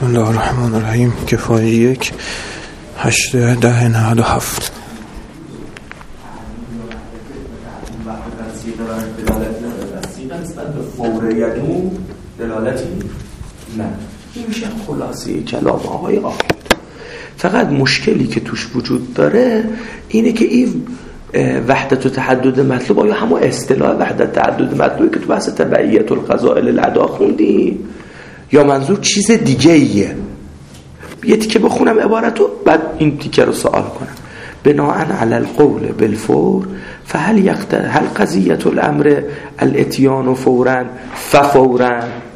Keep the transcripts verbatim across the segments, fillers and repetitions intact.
بسم الله الرحمن الرحیم. کفایه یک هشت ده نهد و هفت. فوریت اون دلالتی نه. این میشه خلاصه کلام آقای آخوند. فقط مشکلی که توش وجود داره اینه که این وحدت و تعدد مطلوب آیا همون اصطلاح وحدت تعدد مطلوبی که تو بحث تبعیت القضاء للأداء خوندیم یا منظور چیز دیگه ایه؟ یه تیکه بخونم عبارتو بعد این تیکه رو سوال کنم. بناءً علی القول بالفور فهل یقت هل قضیة الامر الاتیان فورا ففورا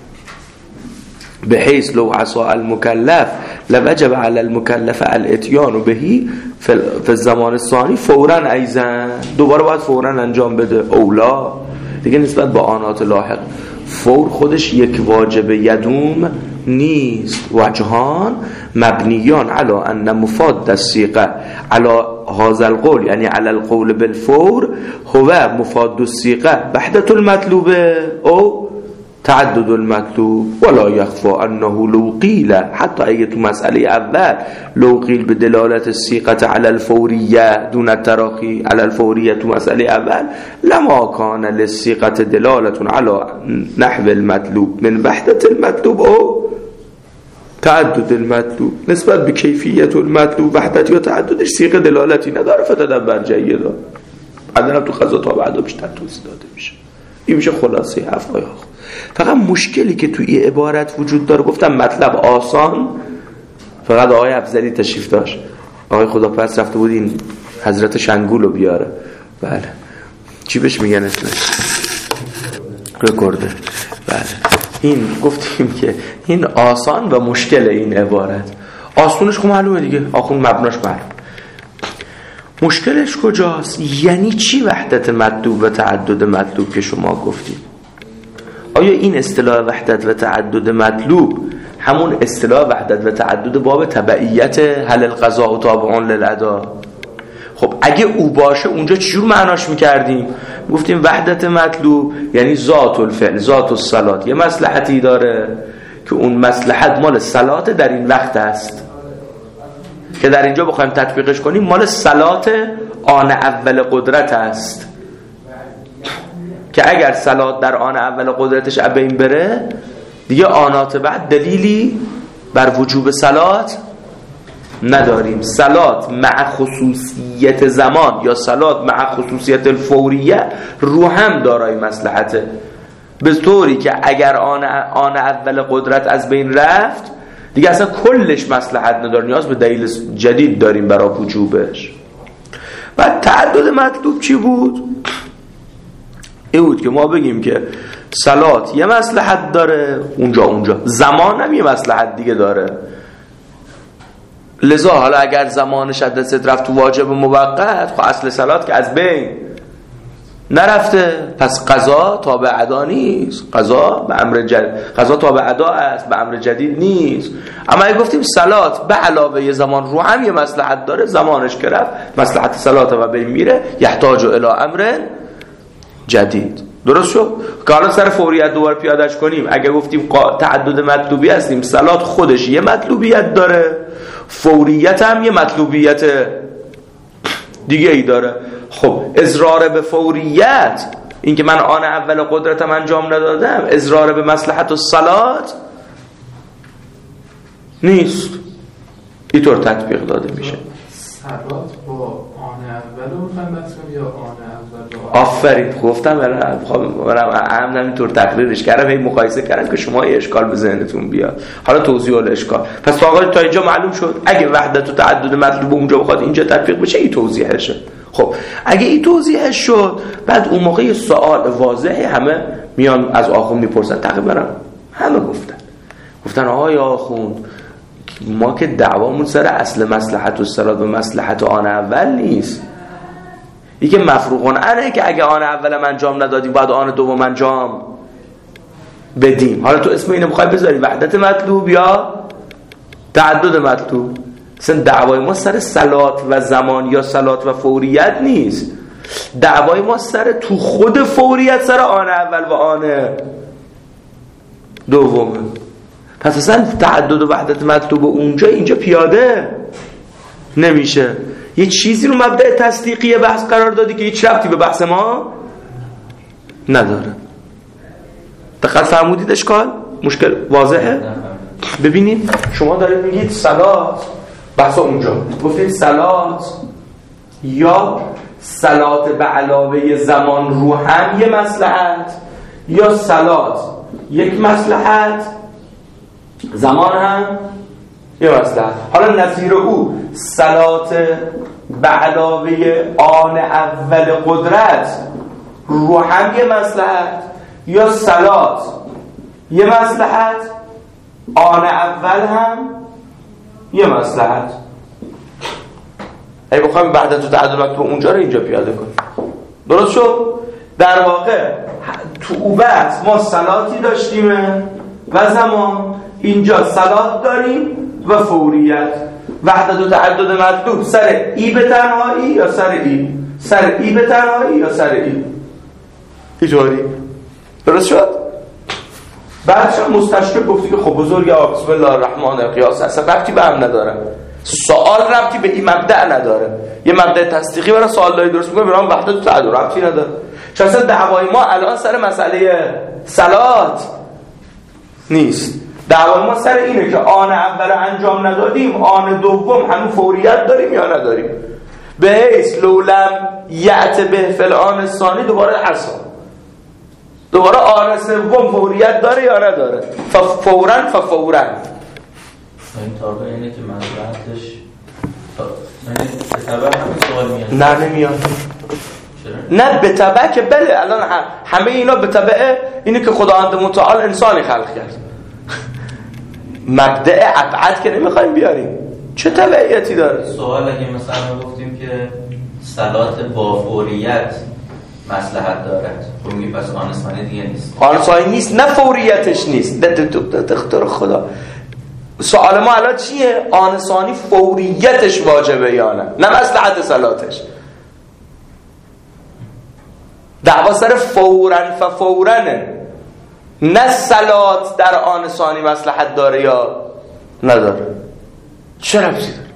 بحيث لو عصى المكلف لوجب على المكلف الاتيان بهی في الزمان الثاني فورا ایضا. دوباره باید فورا انجام بده اولا دیگه. نسبت به آنات لاحق فور خودش یک واجب یدوم نیست. وجهان مبنیان علی ان مفاد الصیغه علی هذا القول یعنی علی القول بالفور هو مفاد الصیغه وحدت المطلوب او تعدد المطلوب. ولا يخفى انه لو قيل حتى اگه تو مسئله اول لو قيل بدلالت الصيغه على الفوريه دون التراخي على الفوريه تو مسئله اول لما كان للصيغه دلاله على نحو المطلوب من وحدة المطلوب او تعدد المطلوب. نسبت به کیفیت المطلوب وحدت یا تعددش صيغه دلالتی نداره. فتدبر جیدا بعدن تو قضا تا بعدا بیشتر توضیح داده میشه. این میشه خلاصه هفت آیه. فقط مشکلی که توی این عبارت وجود داره، گفتم مطلب آسان، فقط آقای افضلی تشریف داشت. آقای خدا پس رفته بود این حضرت شنگول رو بیاره. بله چی بهش میگن اسمش؟ رکورده. بله این گفتیم که این آسان و مشکل این عبارت. آسونش خب معلومه دیگه، آخون مبناش معلوم. مشکلش کجاست؟ یعنی چی وحدت مطلوب و تعدد مطلوب که شما گفتید؟ آیا این اصطلاح وحدت و تعدد مطلوب همون اصطلاح وحدت و تعدد باب تبعیت هل القضاء تابع للأداء؟ خب اگه او باشه اونجا چجور معناش میکردیم؟ گفتیم وحدت مطلوب یعنی ذات الفعل ذات الصلات یه مصلحتی داره که اون مصلحت مال صلات در این وقت است که در اینجا بخوایم تطبیقش کنیم مال صلات آن اول قدرت است که اگر صلات در آن اول قدرتش بین بره دیگه آنات بعد دلیلی بر وجوب صلات نداریم. صلات مع خصوصیت زمان یا صلات مع خصوصیت الفوریه رو هم دارای مصلحته، به طوری که اگر آن آن اول قدرت از بین رفت دیگه اصلا کلش مصلحت نداره، نیاز به دلیل جدید داریم برای وجوبش. بعد تعدد مطلوب چی بود؟ این بود که ما بگیم که صلات یه مصلحت داره اونجا اونجا زمان هم یه مصلحت دیگه داره. لذا حالا اگر زمانش از دست رفت تو واجب موقت، خب اصل صلات که از بین نرفته، پس قضا تابع ادا نیست. قضا به امر جدید، قضا تابع ادا است، به امر جدید نیست. اما اگه گفتیم صلات به علاوه یه زمان رو هم یه مصلحت داره، زمانش که رفت مصلحت صلات و بین میره، یحتاج الی امر جدید. درست شد؟ که حالا سر فوریت دوباره پیادهش کنیم. اگه گفتیم تعدد مطلوبی هستیم، صلات خودش یه مطلوبیت داره، فوریت هم یه مطلوبیت دیگه ای داره. خب اضرار به فوریت، این که من آن اول قدرتم انجام ندادم، اضرار به مصلحت و صلات نیست. اینطور تطبیق داده میشه. صلات با آن اول رو مفهوم یا آن اول با آفرین گفتم برام خب هم همینطور تقریرش کردم، این مقایسه کردم که شما یه اشکال به ذهنتون بیاد. حالا توضیح ال اشکال. پس تا تا اینجا معلوم شد اگه وحدت و تعدد مطلوب اونجا بخواد اینجا تطبیق بشه این توضیحشه. خب اگه این توضیحش شد، بعد اون موقع سوال واضحه همه میان از آخوند میپرسن. تقریبا همه گفتن گفتن آقای آخوند ما که دعوامون سر اصل مصلحت و صلات و مصلحت آن اول نیست. این که مفروغون انه که اگه آن اولم انجام ندادیم باید آن دوم انجام بدیم. حالا تو اسم اینو میخوای بذاری وحدت مطلوب یا تعدد مطلوب؟ اصلا دعوای ما سر صلات و زمان یا صلات و فوریت نیست. دعوای ما سر تو خود فوریت، سر آن اول و آن دومه. پس اصلا تعدد و وحدت مطلوب اونجا اینجا پیاده نمیشه. یه چیزی رو مبدأ تصدیقی بحث قرار دادی که هیچ ربطی به بحث ما نداره. دقت فرمودید اشکال؟ مشکل واضحه؟ ببینید شما دارید میگید صلات، بحث اونجا گفتید صلات یا صلات به علاوه زمان رو هم یه مصلحت، یا صلات یک مصلحت زمان هم یه مصلحت. حالا نظیر او صلات به علاوه آن اول قدرت رو هم یه مصلحت، یا صلات یه مصلحت آن اول هم یه مصلحت. ای بخوایم وحدت و تعدد مطلوب اونجا رو اینجا پیاده کنیم. درست شد؟ در واقع تو او بحث ما صلاتی داشتیم و زمان، اینجا صلات داریم و فوریت. وحدت و تعدد مطلوب سر ای به تنهایی یا سر ای، سر ای به تنهایی یا سر ای اینجوری. درست شد؟ بعدش هم مستشکل گفتی که خب بزرگ بسم الله الرحمن القیاس اصلا ربطی به هم نداره، سوال ربطی به این مبدأ نداره. یه مبدأ تصدیقی برای سوال داری درست میگه، برام وحدت و تعدد ربطی نداره. چون اصلا دعوای ما الان سر مسئله صلات نیست، دعوای ما سر اینه که آن اول انجام ندادیم آن دوم همون فوریت داریم یا نداریم. به حیث لولم یعت به فلان ثانی دوباره حساب، دوباره آن سوم فوریت داره یا نداره. فورا ففورا این طابع اینه که منظورتش به طبع همین سوال میاد. نه نمیاد. نه به طبع که بله الان همه اینا به طبع اینه که خداوند متعال انسانی خلق کرد. مبدأ ابعد که نمیخوایم بیاریم، چه تبعیتی داره؟ سوال اگه مثلا گفتیم که صلات با فوریت مصلحت دارد، خب میگی پس آن ثانی دیگه نیست. آن ثانی نیست، نه فوریتش نیست. دختر خدا سوال ما الان چیه؟ آن ثانی فوریتش واجبه یا نه، نه مصلحت صلاتش. دعوا سر فورن ففورنه، نه صلات در آن ثانی مصلحت داره یا نداره. چه ربطی داره؟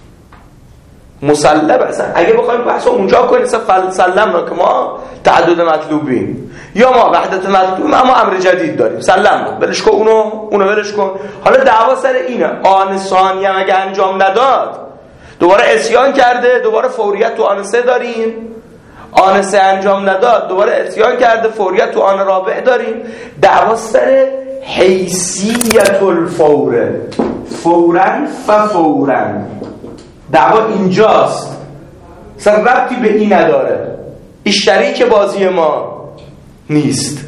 مسلم اصلا اگه بخوایم بحث اونجا کنیم سلم را که ما تعدد مطلوبیم یا ما وحدت مطلوبیم اما امر جدید داریم، سلم را بلش کن، اونو اونو بلش کن. حالا دعوا سر اینه آن ثانی هم اگه انجام نداد دوباره عصیان کرده، دوباره فوریت تو آن سه داریم. آن سه انجام نداد دوباره عصیان کرده، فوریت تو آن رابع داریم. دعوا سر حیثیت الفوره، فورن ففورن. دعوا اینجاست، اصلا ربطی به این نداره، این شریک بازی ما نیست.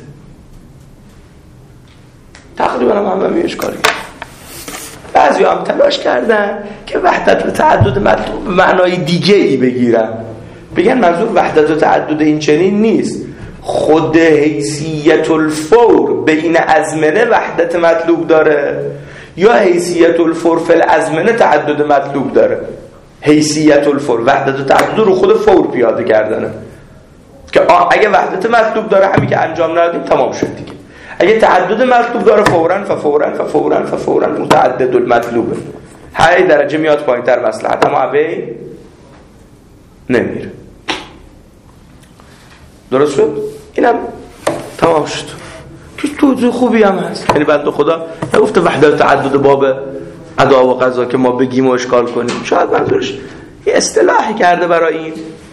تقریبا هم همه میش کاری. بعضی هم تلاش کردن که وحدت و تعدد مطلوب به معنای دیگه ای بگیرن، بگن منظور وحدت و تعدد این چنین نیست، خود حیثیت الفور به این ازمنه وحدت مطلوب داره یا حیثیت الفور فی الازمنه تعدد مطلوب داره. حیثیت الفور وحدت و تعدد رو خود فور پیاده کردنه که اگه وحدت مطلوب داره همین که انجام ندادیم تمام شد دیگه. اگه تعدد مطلوب داره فوراً ففوراً ففوراً ففوراً متعدد المطلوبه، هر درجه میاد پایینتر مصلحت اما اوی نمیره. درست شد؟ اینم تمام شد. که توضیح خوبی هم هست، یعنی بنده خدا نگفته وحدت و تعدد باب ادا و قضا که ما بگیم و اشکال کنیم، شاید منظورش یه اصطلاحی کرده برای این.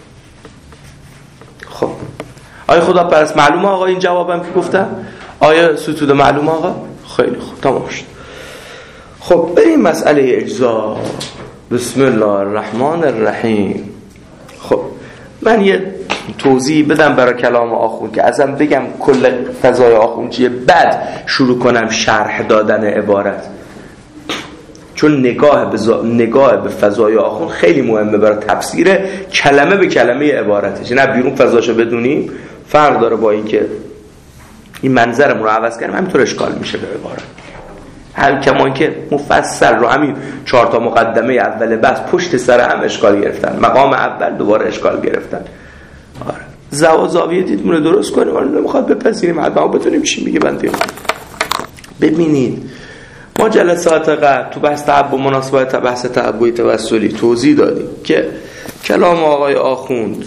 خب آیا خدا پرست معلومه آقا این جوابم که گفتم؟ آیا ستوده معلومه آقا؟ خیلی خوب تمام شد. خب بریم مسئله اجزا. بسم الله الرحمن الرحیم. خب من یه توضیح بدم برای کلام آخوند که ازم بگم کل فضای آخوند چیه، بعد شروع کنم شرح دادن عبارت، چون نگاه به, زا... نگاه به فضای آخوند خیلی مهمه برای تفسیر کلمه به کلمه عبارتش. نه بیرون فضاشو بدونیم فرق داره با این که این منظرمون رو عوض کنیم همینطور اشکال میشه به عبارت. هم کمان که مفصل رو همین چهار تا مقدمه اول بحث پشت سر هم اشکال گرفتن، مقام اول دوباره اشکال گرفتن. آره زوا زاویه دیدمون رو درست کنیم، ولی نمیخواد بپذیریم حتما بتونیم چی میگه بنده. ببینید ما جلسات قبل تو بحث تعبد مناسبت بحث تعبد توسلی توضیح دادیم که کلام آقای آخوند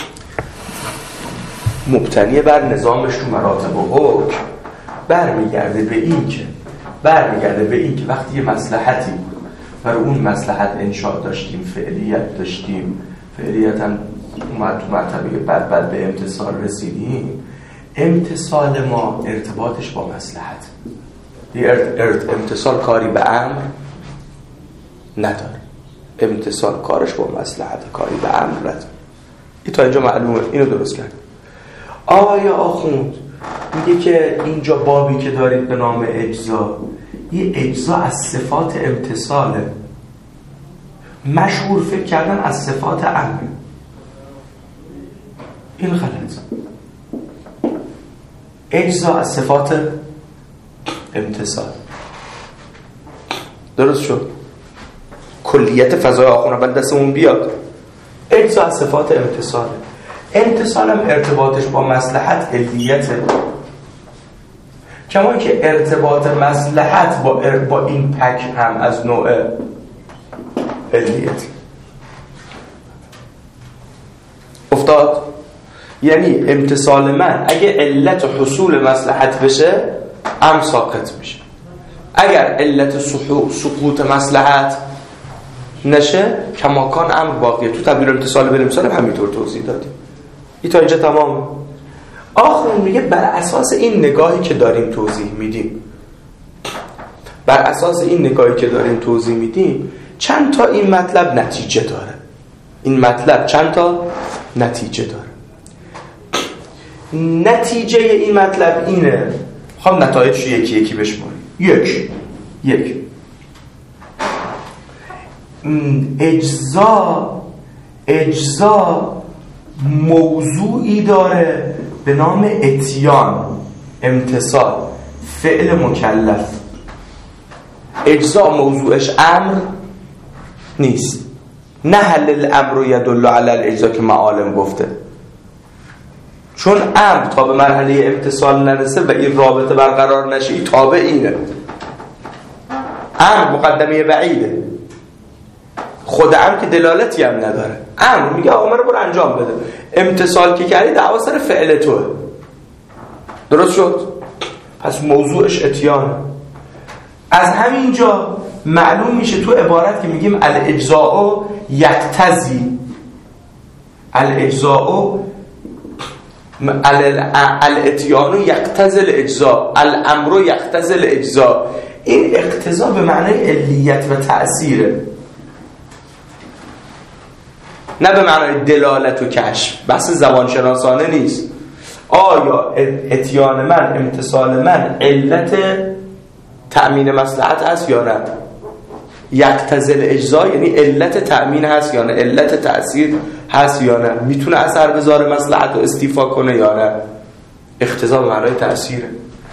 مبتنی بر نظامش تو مراتب و حکم برمیگرده به این که برمیگرده به این که وقتی یه مصلحتی برای اون مصلحت انشاء داشتیم، فعلیت داشتیم، فعلیت هم اومد تو مرتبه بعد بعد به امتصال رسیدیم، امتصال ما ارتباطش با مصلحت، امتصال کاری به امر نداره، امتصال کارش با مصلحت، کاری به امر نداره. این تا اینجا معلومه، اینو درست کرد. آقای آخوند میگه که اینجا بابی که دارید به نام اجزا، یه اجزا از صفات امتصاله، مشهور فکر کردن از صفات امر. این غلط. اجزا از صفات امتصال درست شد. کلیت فضای آخوند ولی دستمون بیاد. اجزا از صفات امتصاله. امتصال هم ارتباطش با مصلحت علیته، کما که ارتباط مصلحت با ار... با این پک هم از نوع علیت افتاد. یعنی امتصال من اگه علت حصول مصلحت بشه هم ساقط میشه، اگر علت سقوط مصلحت نشه کماکان امر باقیه. تو تعبیر امتصال به امتصال همینطور توضیح دادیم. این تا اینجا تمام. آخر میگه بر اساس این نگاهی که داریم توضیح میدیم بر اساس این نگاهی که داریم توضیح میدیم چند تا این مطلب نتیجه داره. این مطلب چند تا نتیجه داره. نتیجه این مطلب اینه، میخوام نتایجش یکی یکی بشماریم. یک یک اجزا اجزا موضوعی داره به نام اتیان، امتصال، فعل مکلف. اجزا موضوعش امر نیست، نه حل الامر یدل علی الاجزا که معالم گفته، چون امر تا به مرحله امتصال نرسه و این رابطه برقرار نشه تابع اینه. امر مقدمه بعیده، خود امر که دلالتی هم نداره. امر میگه آقا من رو برو انجام بده، امتصال که کردی دعوا سر فعل توه. درست شد؟ پس موضوعش اتیانه. از همینجا معلوم میشه تو عبارت که میگیم الاجزاء یقتضی، الاجزاء الاتیان یقتضی الاجزاء، الامر یقتضی الاجزاء. این اقتضا به معنای علیت و تأثیره، نه به معنای دلالت و کشف. بحث زبانشناسانه نیست. آیا اتیان من، امتصال من علت تأمین مصلحت هست یا نه؟ یقتضی الاجزا یعنی علت تأمین هست یا نه؟ علت تأثیر هست یا نه؟ میتونه اثر بذاره مصلحت رو استیفا کنه یا نه؟ اقتضا به معنای تأثیره.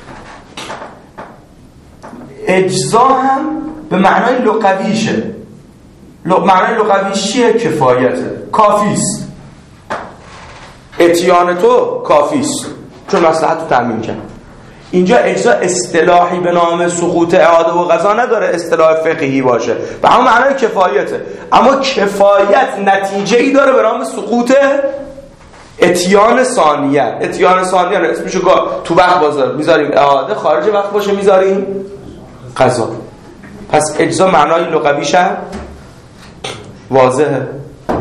اجزا هم به معنای لغویشه. معنای لغویش چیه؟ کفایته، کافیست. اتیان تو کافیست چون مصلحت رو تأمین کرد. اینجا اجزا اصطلاحی به نام سقوط اعاده و قضا نداره، اصطلاح فقهی باشه، به همون معنای کفایته. اما کفایت نتیجه ای داره به نام سقوط اتیان ثانیه. اتیان ثانیه اسمشو تو وقت بازار میذاریم اعاده، خارج وقت باشه میذاریم قضا. پس اجزا معنای لغویش هم واضحه.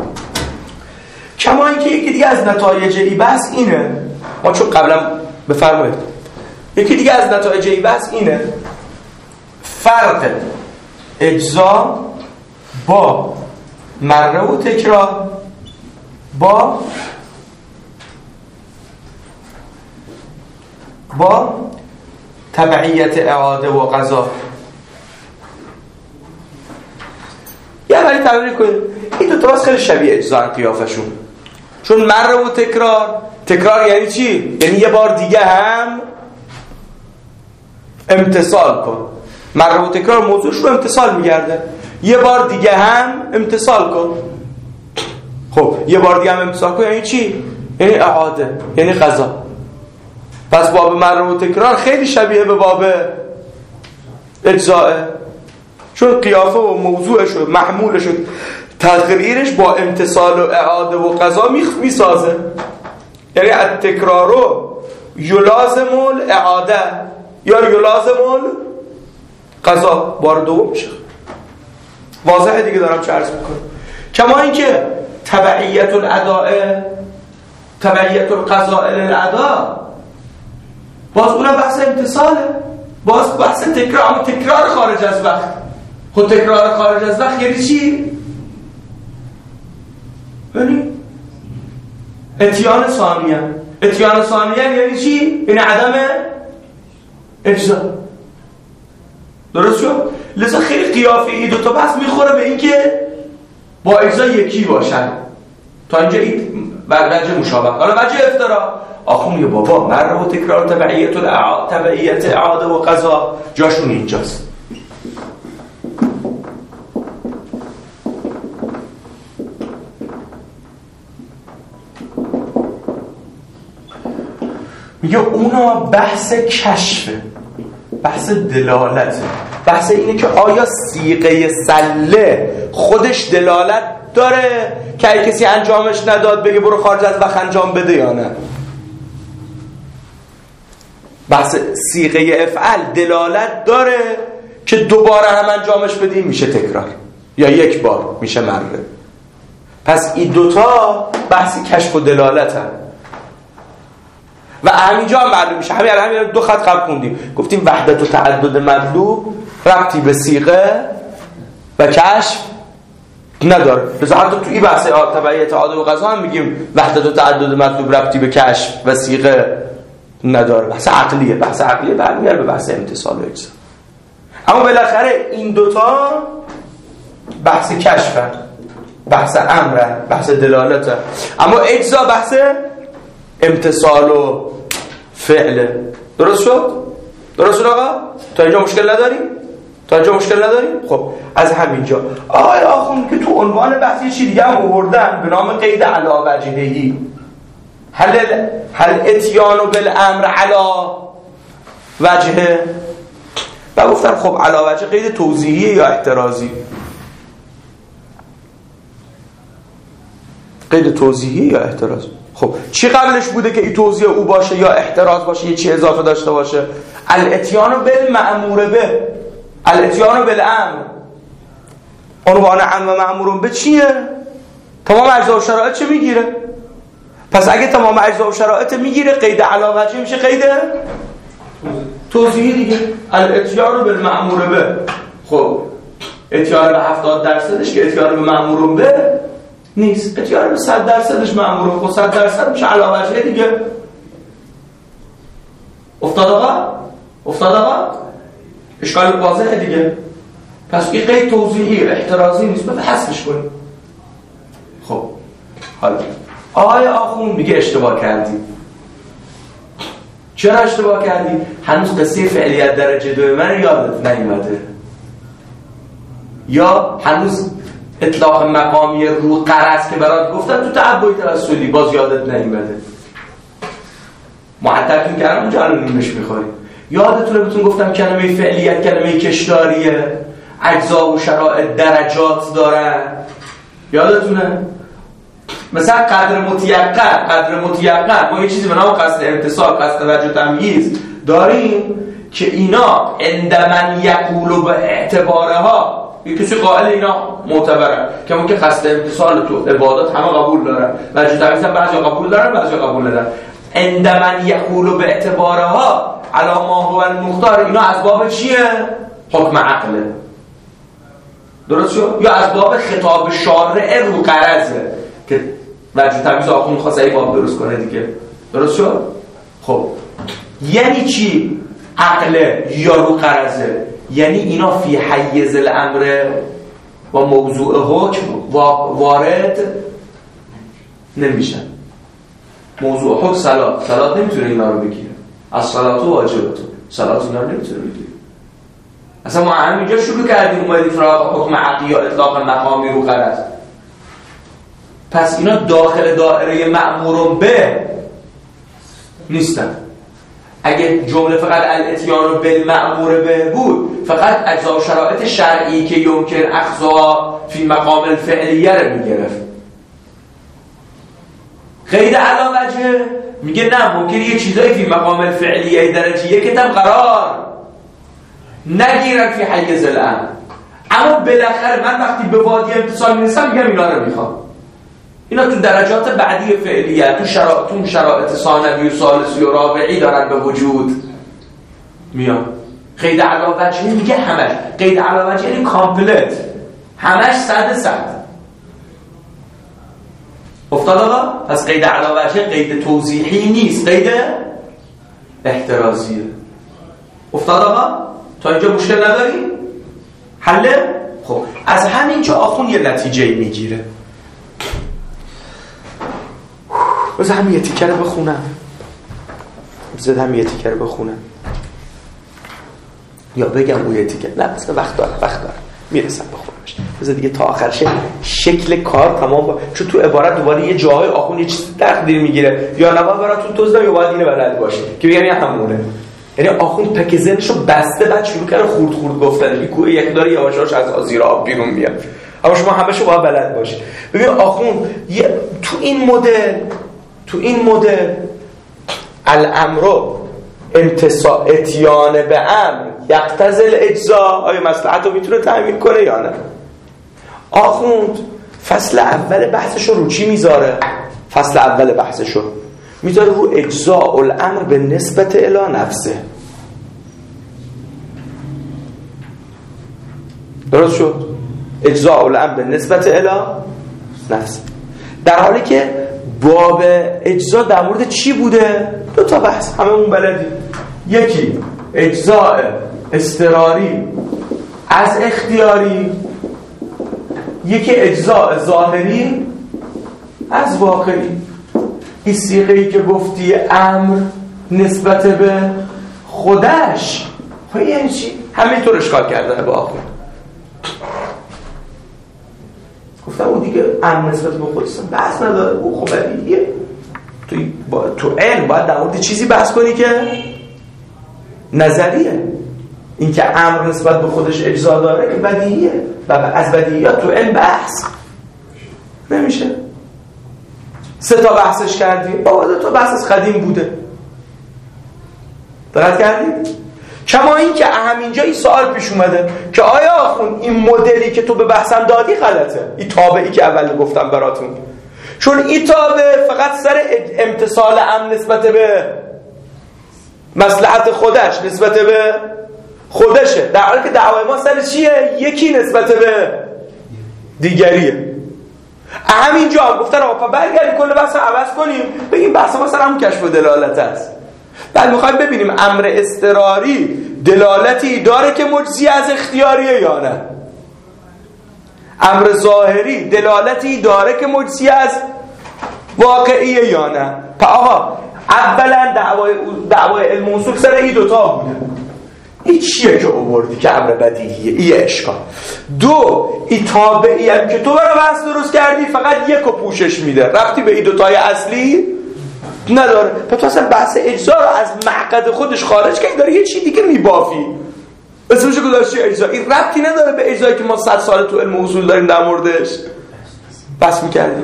کما اینکه یکی دیگه از نتایج ای بحث اینه، ما چون قبلا بفرمایید یکی دیگه از نتایج ای بحث اینه فرق اجزا با مره و تکرار با با تبعیت اعاده و قضا. یه ولی تمرین کنید این دو تا خیلی شبیه اجزا قیافشون، چون مره و تکرار، تکرار یعنی چی؟ یعنی یه بار دیگه هم امتصال کن. مره و تکرار موضوعش رو امتصال میگرده، یه بار دیگه هم امتصال کن. خب یه بار دیگه هم امتصال کن یعنی چی؟ یعنی اعاده، یعنی قضا. پس باب مره و تکرار خیلی شبیه به باب اجزاء، چون قیافه و موضوعش و محمولش و تغییرش با امتثال و اعاده و قضا میسازه. یعنی التکرارو یلازم الاعاده یا یلازم القضا، بار دوم میشه. واضحه دیگه دارم چه عرض میکنم. کما اینکه تبعیت الاداء تبعیت القضاء للاداء، باز اونم بحث امتثاله، باز بحث تکرار، تکرار خارج از وقت. خود تکرار خارج از وقت یعنی چی؟ یعنی اتیان ثانیه. اتیان ثانیه یعنی چی؟ یعنی عدم اجزا. درست شد؟ لذا خیلی قیافه ای دوتا بحث میخوره به این که با اجزا یکی باشن. تا اینجا این وجه مشابه. حالا وجه افترا آخون یه بابا مره و تکرار تبعیت و تبعیت اعاده و قضا جاشون اینجاست. میگه اونا بحث کشفه، بحث دلالته، بحث اینه که آیا صیغه سله خودش دلالت داره که اگه کسی انجامش نداد بگه برو خارج از وقت انجام بده یا نه. بحث صیغه افعل دلالت داره که دوباره هم انجامش بدی میشه تکرار، یا یک بار میشه مره. پس این دوتا بحث کشف و دلالت هم. و همینجا هم معلوم میشه. همین همین دو خط قبل خوندیم، گفتیم وحدت و تعدد مطلوب ربطی به صیغه و کشف نداره. لذا حتی تو این بحث تبعیت اعاده و قضا هم میگیم وحدت و تعدد مطلوب ربطی به کشف و صیغه نداره. بحث عقلیه، بحث عقلیه برمیگرده به بحث امتثال و اجزا. اما بالاخره این دوتا بحث کشفن، بحث امرن، بحث دلالتن. اما اجزا بحث امتثال و فعله. درست شد؟ درست شد آقا؟ تا اینجا مشکل نداریم؟ تا اینجا مشکل نداریم؟ خب از همینجا آقای آخون که تو عنوان بحثی چی دیگه هم آوردن به نام قید علی وجههی، هل هل اتیان بالامر علی وجهه. و گفتم خب علی وجه قید توضیحی یا احترازی؟ قید توضیحی یا احترازی. خب چی قبلش بوده که این توضیح او باشه یا احتراز باشه، یه چی اضافه داشته باشه؟ الاتیان بالمأمور به، الاتیان بالامر. عنوان امر و مأمور به چیه؟ تمام اجزا و شرایط چه میگیره؟ پس اگه تمام اجزا و شرایط میگیره قید علی وجه میشه قید توضیحی دیگه. الاتیان بالمأمور به، خب اتیان به هفتاد درصدش که اتیان به مأمور به نیست، اتیان به صد درصدش مأمور. خب صد درصد میشه علی وجه دیگه. افتاد آقا؟ افتاد آقا؟ اشکال واضحه دیگه. پس این قید توضیحی احترازی نیست، باید حذفش کنیم. خب حالا آقای آخون میگه اشتباه کردی. چرا اشتباه کردی؟ هنوز قصه فعلیت درجه دو من یادت نیومده، یا هنوز اطلاق مقامی رو قرض که برات گفتم تو تعبوی توسلی باز یادت نیومده. معطل کردم اونجا الان نیمش میخوریم. یادتونه بهتون گفتم کلمه فعلیت کلمه کشداریه، اجزا و شرایط درجات دارن. یادتونه؟ مثلا قدر متیقن، قدر متیقن ما یه چیزی به نام قصد امتصال، قصد وجه تمییز داریم که اینا عندمن یقولو به اعتبارها، یه کسی قائل اینا معتبرن که ممکن قصد امتصال تو عبادات همه قبول دارن، وجه تمییز هم بعضی قبول دارن بعضی قبول ندارن. عندمن یقولو به اعتبارها علی ما هو المختار، اینا از باب چیه؟ حکم عقله. درست شد؟ یا از باب خطاب شارع رو غرضه که وجه تمییز آخون خواسته ای باب درست کنه دیگه. درست شد؟ خب یعنی چی عقله یا رو غرضه؟ یعنی اینا فی حیز الامر و موضوع حکم وارد نمیشن. موضوع حکم صلات، صلات نمیتونه اینا رو بگیره. از صلات و واجبات صلات اینا رو نمیتونه بگیره. اصلا ما همینجا شروع کردیم اومدیم سراغ حکم عقلی یا اطلاق مقامی رو غرض. پس اینا داخل دایره مأمور به نیستن. اگه جمله فقط الاتیان بالمأمور به بود، فقط اجزا و شرایط شرعی که یمکن اخذها فی مقام الفعلیه رو میگرفت. قید علی وجه میگه نه، ممکنه یه چیزایی فی مقام الفعلیه درجه یک هم قرار نگیرن فی حیز الامر، اما بالاخره من وقتی به وادی امتصال میرسم میگم اینا رو میخوام. اینا تو درجات بعدی فعلیه، تو شرایط شرایط ثانوی و ثالثی و رابعی دارن به وجود میان. قید علی وجه میگه همش، قید علی وجه یعنی کامپلت، همش صد صد. افتاد آقا؟ پس قید علی وجه قید توضیحی نیست، قید احترازیه. افتاد آقا؟ تا اینجا مشکل نداری؟ حله؟ خب از همینجا آخون یه نتیجه میگیره. بذار هم یه تیکه رو بخونم بذار هم یه تیکه رو بخونم یا بگم اون یه تیکه؟ نه بذار وقت داره وقت داره میرسم بخونمش. بذار دیگه تا آخر شه شکل کار تمام با... چون تو عبارت دوباره یه جای آخون یه چیز تقدیر میگیره، یا نباید براتون توضیح یا باید اینو بلد باشه که بگم یه همونه. یعنی آخون پک ذهنشو بسته، بعد شروع کرده خورد خورد گفتن، این کوه یک داره یواش یواش از آزیر آب بیرون میاد، اما شما همه‌شو باید بلد باشی. ببین آخون یه... تو این مدل تو این مدل الامر امتصاع اتیان به امر یقتضی الاجزا، آیا مصلحت رو میتونه تأمین کنه یا نه؟ آخوند فصل اول بحثشو رو چی میذاره؟ فصل اول بحثشو میذاره رو اجزاء الامر به نسبت الی نفسه. درست شد؟ اجزاء الامر به نسبت الی نفسه، در حالی که باب اجزا در مورد چی بوده؟ دو تا بحث همه اون بلدی. یکی اجزاء اضطراری از اختیاری، یکی اجزاء ظاهری از واقعی. این صیغه‌ای که گفتی امر نسبت به خودش، خب یعنی چی؟ همینطور اشکال کرده به آخر. گفتم اون دیگه امر نسبت به خودش بحث نداره، او خب بدیهیه. تو با... تو علم باید در مورد چیزی بحث کنی که نظریه. این که امر نسبت به خودش اجزا داره این بدیهیه و از بدیهیات تو علم بحث نمیشه. سه تا بحثش کردیم، بابا دو تا بحث از قدیم بوده. دقت کردیم؟ کما این که همینجا این سوال پیش اومده که آیا آخون این مدلی که تو به بحثم دادی غلطه؟ این تابعی که اول گفتم براتون، چون این تابع فقط سر امتصال امر نسبت به مصلحت خودش نسبت به خودشه، در حالی که دعوای ما سر چیه؟ یکی نسبت به دیگریه. همینجا گفتن آقا برگردیم کل بحث عوض کنیم، بگیم بحث ما سر همون کشف و دلالت است. بعد میخوایم ببینیم امر اضطراری دلالتی داره که مجزی از اختیاریه یا نه، امر ظاهری دلالتی داره که مجزی از واقعیه یا نه. پس آقا اولا دعوای دعوای علم اصول سر این دوتا بوده. این چیه که آوردی که امر بدیهیه؟ این اشکال. دو، این تابعی هم که تو برای بحث درست کردی فقط یک رو پوشش میده، رفتی به این دوتای اصلی نداره. پس تو اصلا بحث اجزا رو از معقد خودش خارج کردی، داره یه چی دیگه میبافی، اسمش گذاشتی اجزا. این ربطی نداره به اجزایی که ما صد سال تو علم اصول داریم در موردش بحث میکردیم.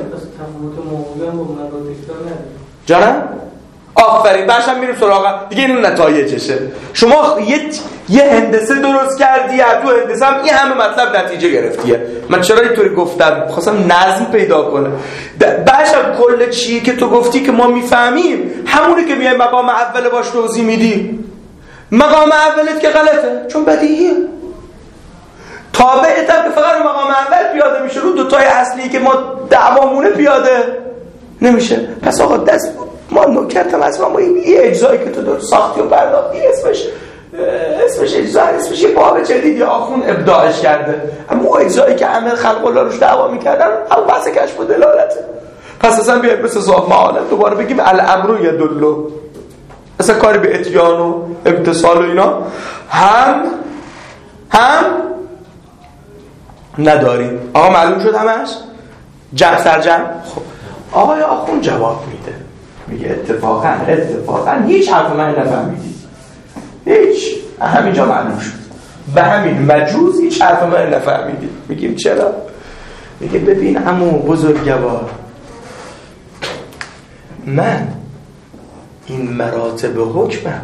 جانم؟ آفرین، برشم میریم سراغ دیگه. این نتایجشه. شما یه یه هندسه درست کردی، تو هندسه هم این همه مطلب نتیجه گرفتیه. من چرا اینطوری گفتم؟ خواستم نظم پیدا کنه. برشم کل چی که تو گفتی که ما میفهمیم همونی که میای مقام اول باش توضیح میدی. مقام اولت که غلطه چون بدیهیه. تابعت هم که فقط مقام اول پیاده میشه، رو دوتای اصلی که ما دعوامونه پیاده نمیشه. پس آقا دست ما نکرتم از ما این اجزایی که تو دور ساختی و پرداختی اسمش اسمش اجزا، اسمش یه باب جدیدی آخون ابداعش کرده. اما اون اجزایی که همه خلق الله روش دعوا میکردن همون بحث کشف و دلالته. پس اصلا بیایم مثل صاحب معالم دوباره بگیم الامر یدلو، اصلا کاری به اتیان و امتصال و اینا هم هم نداریم. آقا معلوم شد همش؟ جمع سر جمع. خب آقای آخون جواب میده، میگه اتفاقا اتفاقا هیچ حرف من نفهمیدی. هیچ همینجا معلوم شد به همین مجوز هیچ حرف من نفهمیدید. میگیم چرا؟ میگه ببین عمو بزرگوار، من این مراتب حکمم،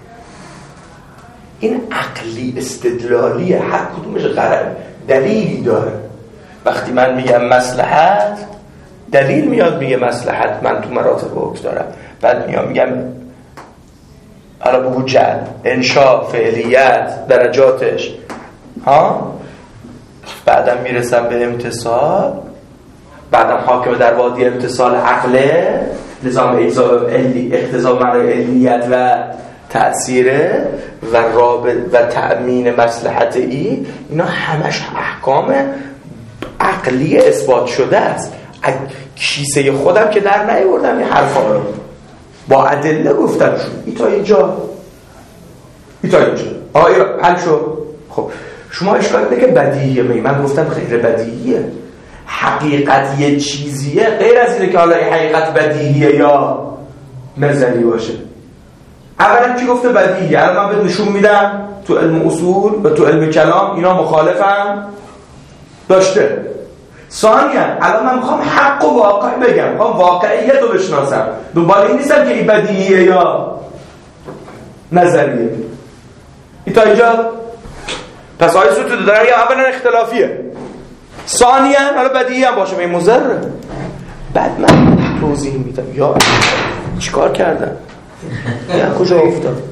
این عقلی استدلالی هر کدومش قرار دلیلی داره. وقتی من میگم مصلحت، دلیل میاد میگه مصلحت من تو مراتب حکم دارم. بعد میام میگم حالا بگو جل، انشا، فعلیت، درجاتش ها، بعدم میرسم به امتصال، بعدم حاکم در وادی امتصال عقله، نظام اقتضا معنای علیت و تأثیره و رابط و تأمین مصلحت ای، اینا همش احکام عقلی اثبات شده است. کیسه خودم که در نیاوردم این حرفا رو با ادله گفتم شد ای تا اینجا ای تا اینجا آیا حل شد. خب شما اشکال اینه که بدیهیه، می من گفتم غیر بدیهیه. حقیقت یه چیزیه غیر از اینه که حالا این حقیقت بدیهیه یا نظری باشه. اولا کی گفته بدیهیه؟ الان من بهت نشون میدم تو علم اصول و تو علم کلام اینا مخالفم داشته. ثانیا الان من میخوام حق و واقع بگم، میخوام واقعیت رو بشناسم، دنبال این نیستم که این بدیهیه یا نظریه. این تا اینجا پس آیه سوتو داره یا اولا اختلافیه، ثانیا حالا بدیهی هم باشه به این مضره. بعد من توضیح میدم یا چیکار کردم یا کجا افتاد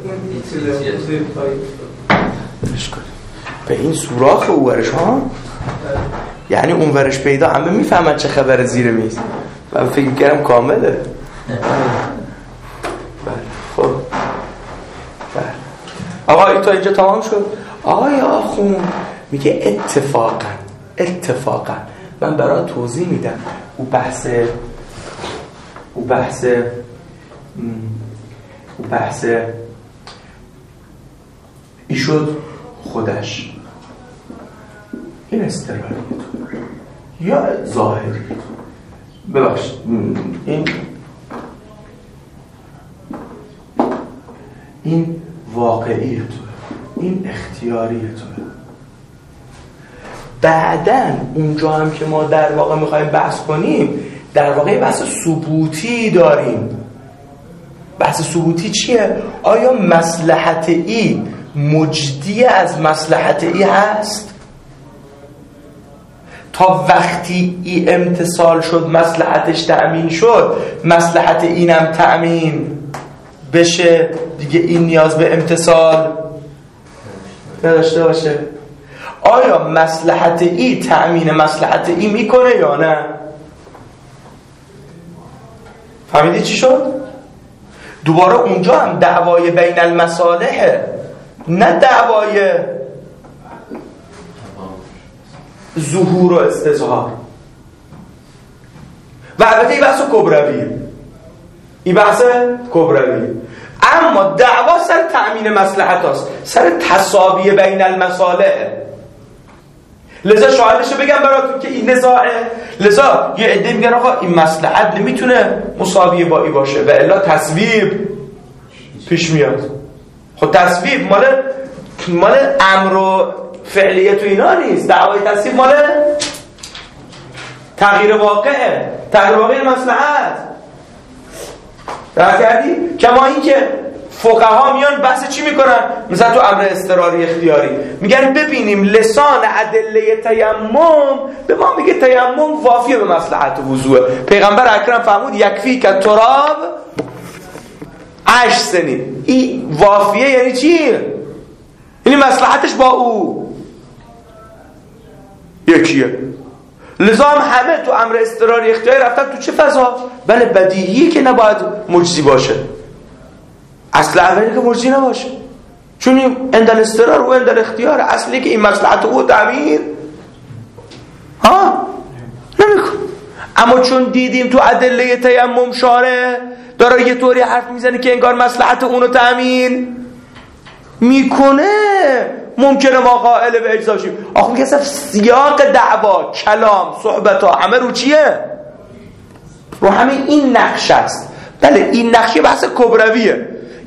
به این سوراخ او ورش ها، یعنی اون ورش پیدا همه میفهمن چه خبر زیر میز. من فکر کردم کامله. بله خب بله آقا این تا اینجا تمام شد. آقای آخون میگه اتفاقا اتفاقا من برای توضیح میدم او بحث او بحث او بحث ای شد خودش این استرالیه یا ظاهری، ببخشید این این واقعی تو، این اختیاری تو. بعدن اونجا هم که ما در واقع میخوایم بحث کنیم در واقع بحث ثبوتی داریم. بحث ثبوتی چیه؟ آیا مصلحت ای مجدی از مصلحت ای هست؟ تا وقتی ای امتصال شد مصلحتش تأمین شد، مصلحت اینم تأمین بشه دیگه، این نیاز به امتصال نداشته باشه. آیا مصلحت ای تأمین مصلحت ای میکنه یا نه؟ فهمیدی چی شد؟ دوباره اونجا هم دعوای بین المصالحه، نه دعوای ظهور و استظهار. و البته این بحث کبرویه، این بحث کبرویه، اما دعوا سر تأمین مصلحت هست، سر تساوی بین المصالح. لذا شاهدشو بگم براتون که این نزاعه. لذا یه عده میگن آقا این مصلحت نمیتونه مساوی با ای باشه و الا تصویب پیش میاد. خب تصویب مال مال امر و فعلیه تو اینا نیست، دعوای تصویب مال تغییر واقعه، تغییر واقع مصلحت. درک کردی؟ کما این که فقها میان بحث چی میکنن؟ مثلا تو امر اضطراری اختیاری میگن ببینیم لسان ادله تیمم به ما میگه تیمم وافیه به مصلحت وضوء. پیغمبر اکرم فرمود یکفی که تراب عشر سنین. این وافیه یعنی چی؟ یعنی مصلحتش با او یکیه. لذا هم همه تو امر اضطراری اختیاری رفتن تو چه فضا؟ بله بدیهیه که نباید مجزی باشه، اصل اولی که مرجی نباشه، چون این اندل استرار و اندل اختیار اصلی که این مصلحت او تعبیر ها نمیکن. اما چون دیدیم تو ادله تیمم شاره داره یه طوری حرف میزنه که انگار مصلحت اونو تأمین میکنه، ممکنه ما قائل به اجزا شیم. آخه میگه اصلا سیاق دعوا، کلام، صحبت ها همه رو چیه؟ رو همین این نقش است. بله این نقشه بحث کبرویه.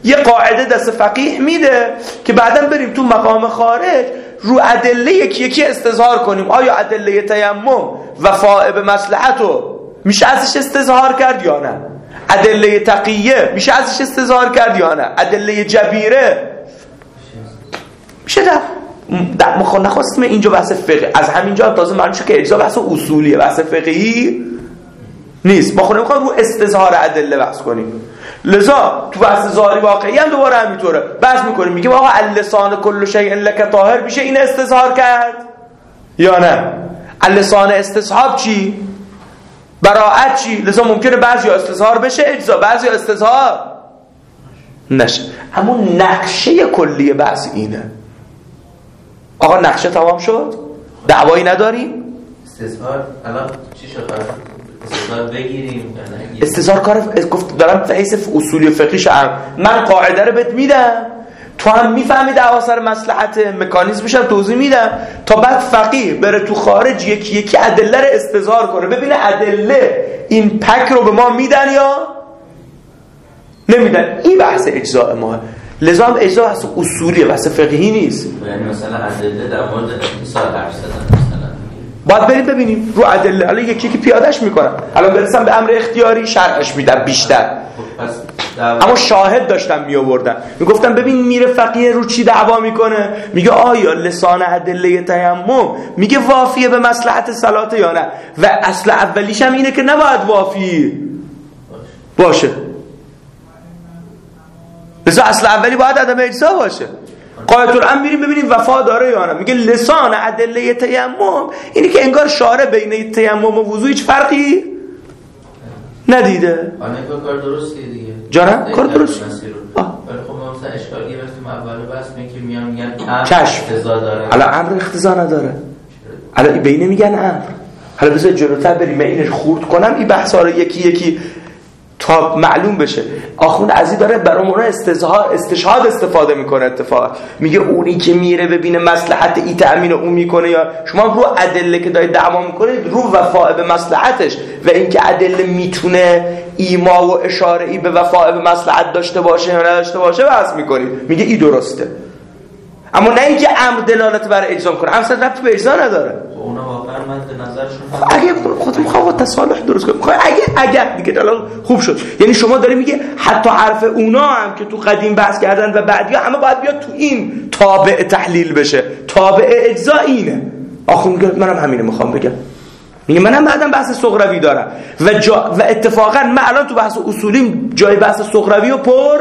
یه قاعده دست فقیه میده که بعداً بریم تو مقام خارج رو ادله یکی یکی استظهار کنیم. آیا ادله تیمم وفاء به مصلحتو میشه ازش استظهار کرد یا نه؟ ادله تقیه میشه ازش استظهار کرد یا نه؟ ادله جبیره میشه در در مخ نخواستیم اینجا بحث فقه. از همینجا تازه معلوم شد که اجزا بحث اصولیه، بحث فقهی نیست. ما خودمون میخوایم رو استظهار ادله بحث کنیم. لذا تو بحث ظاهری واقعی هم دوباره همینطوره بحث میکنیم، میگیم آقا اللسان کل شیء لک طاهر میشه این استظهار کرد یا نه؟ اللسان استصحاب چی؟ براءت چی؟ لذا ممکنه بعضی استظهار بشه اجزا، بعضی استظهار نشه. اما نقشه کلی بحث اینه. آقا نقشه تمام شد؟ دعوایی نداریم؟ استظهار الان چی شد؟ استظهار بگیریم؟ استظهار کار گفت دارم حیث اصولی فقهیش هم من قاعده رو بهت میدم، تو هم میفهمی دعوا سر مصلحت، مکانیزمش هم توضیح میدم تا بعد فقیه بره تو خارج یکی یکی ادله رو استظهار کنه ببینه ادله این پک رو به ما میدن یا نمیدن. این بحث اجزاء ما. لذا هم اجزاء بحث اصولیه، بحث فقهی نیست. یعنی مثلا ادله در مورد اتصال حرف زدن مثلا باید بریم ببینیم رو ادله. الان یکی یکی پیادهش میکنم، الان برسم به امر اختیاری شرحش میدم بیشتر. اما شاهد داشتم میآوردم میگفتم ببین میره فقیه رو چی دعوا میکنه، میگه آیا لسان ادله تیمم میگه وافیه به مصلحت صلات یا نه، و اصل اولیش هم اینه که نباید وافی باشه. لذا اصل اولی باید عدم اجزا باشه. قاعدة الامر میریم ببینیم وفا داره یا نه، میگه لسان ادله تیمم اینی که انگار شارع بین تیمم و وضو هیچ فرقی ندیده. آنه کار درستیه دیگه. جانم کار درست. ولی خب ما مثلا اشکال گرفتیم اول بس میگه که میان میگن امر چشم اقتضا داره. حالا امر اقتضا نداره. حالا بینه میگن امر. حالا بذار جلوتر بریم من اینو خورد کنم این بحثا رو یکی یکی تا معلوم بشه. آخوند عزیز داره برامون استظهار استشهاد استفاده میکنه. اتفاقا میگه اونی که میره ببینه مصلحت ای تامین اون میکنه، یا شما رو ادله که دارید دعوا میکنید رو وفاء به مصلحتش و اینکه ادله میتونه ایما و اشاره ای به وفاء به مصلحت داشته باشه یا نداشته باشه بحث میکنید. میگه ای درسته، اما نه اینکه امر دلالت بر اجزا کنه. امر ربطی به اجزا نداره. اونا واقعا من به نظرشون اگه خودم میخوام تصالح درست کنم، اگه اگه دیگه الان خوب شد. یعنی شما داری میگه حتی حرف اونا هم که تو قدیم بحث کردن و بعدیا همه باید بیاد تو این تابع تحلیل بشه. تابع اجزا اینه. آخه میگه منم همینو میخوام بگم. میگه منم بعدم بحث صغروی دارم و جا و اتفاقا من الان تو بحث اصولیم جای بحث صغروی رو پر